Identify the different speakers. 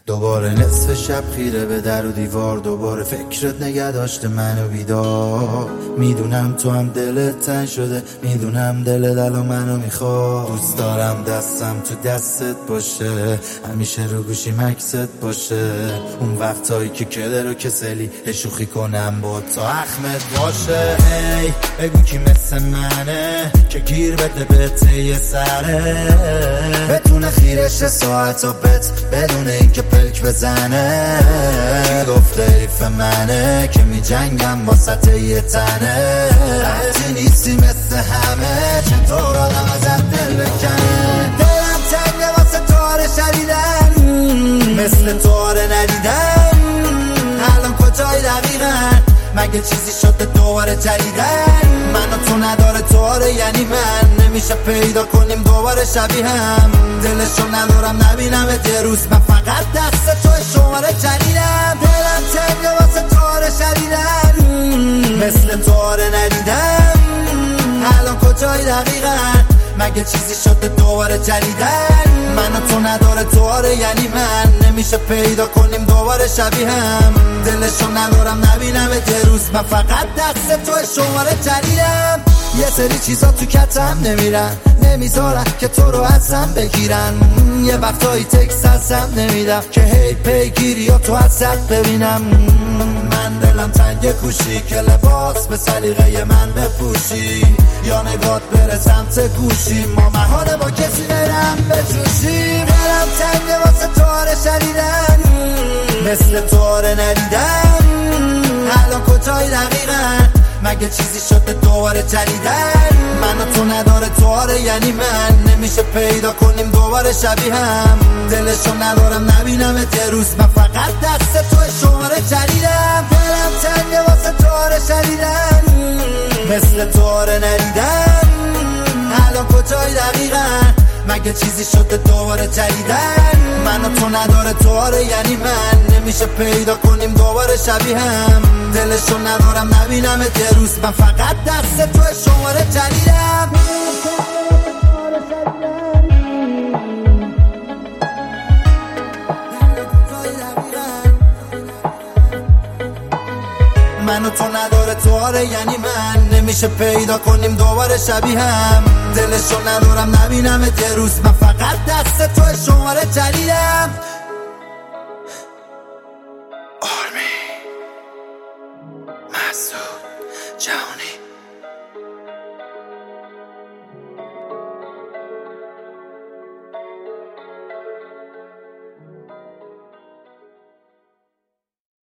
Speaker 1: دوباره نصف شب خیره به در و دیوار، دوباره فکرت نگه داشته منو بیدار. میدونم تو هم دلت تنگ شده، میدونم دلت الان منو میخواد. دوست دارم دستم تو دستت باشه، همیشه رو گوشی مکست باشه. اون وقتایی که کله رو کسلی شوخی کنم با تا اخمت باشه. هی بگو کی مثل منه که گیر بده به ته سره، بتونه خیرش ساعت و بت بدون اینکه پلک بزنه. کی گفته حیف منه که می جنگم با سطح یه تنه. وقتی نیستی مثل همه چطور آدم ازت دل بکنه. دلم تنگه واسه تاره شدیدن، مثل تاره ندیدن. الان کجای دقیقا؟ مگه چیزی شده دوباره جدیدن؟ من و تو نداره تواره یعنی من نمیشه پیدا کنیم دوباره شبیه هم. دلشو ندارم نبینم یه روز من فقط دست تو شماره جدیدم. دلم تنگه واسه تواره شدیدن، مثل تواره ندیدم. الان کجای دقیقا؟ مگه چیزی شده دوباره جدیدن؟ من و تو نداره تواره یعنی من نمیشه پیدا کنیم دوباره شبیه هم. دلشو ندارم نبینم یه روز من فقط دست تو شماره جدیدم. یه سری چیزا تو کتم نمیرن، نمیذارن که تو رو ازم بگیرن. یه وقتایی تکس ازم نمیدم که هی پیگیری یا تو ازت ببینم. من دلم تنگ کوشی که لباس به سلیقه من بپوشی، یا نگات بره سمت گوشی ما محاله با کسی برم بجوشیم. دلم تنگ واسه تواره شدیدن، مثل تواره ندیدن. الان کجای دقیقا؟ مگه چیزی شده دوباره جدیدن؟ من و تو نداره تواره یعنی من نمیشه پیدا کنیم دوباره شبیه هم. دلشو ندارم نبینم یه روز من فقط دست تو شماره جدیدم. دلم تنگه واسه تواره شدیدن، مثل تواره ندیدن. الان کجای دقیقا؟ مگه چیزی شده دوباره جدیدن؟ من و تو نداره تواره یعنی من نمیشه پیدا کنیم دوباره شبیه هم. دلشو ندارم نبینم یه روز من فقط دست تو شماره جدیدم. من و تو نداره تواره یعنی من نمیشه پیدا کنیم دوباره شبیه هم. دلشو ندارم نبینم یه روز من فقط دست تو شماره جدیدم. آرمی مسعود جهانی.